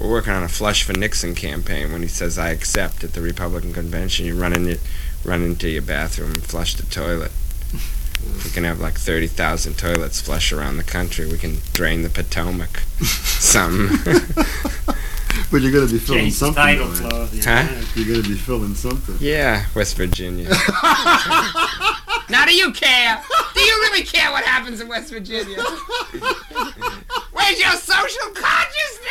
We're working on a Flush for Nixon campaign. When he says "I accept" at the Republican convention, you run into your bathroom and flush the toilet. We can have like 30,000 toilets flush around the country. We can drain the Potomac. Something. But you're going to be filming Change the something. title though, flow of the Huh? event. You're going to be filming something. Yeah, West Virginia. Now, do you care? Do you really care what happens in West Virginia? Where's your social consciousness?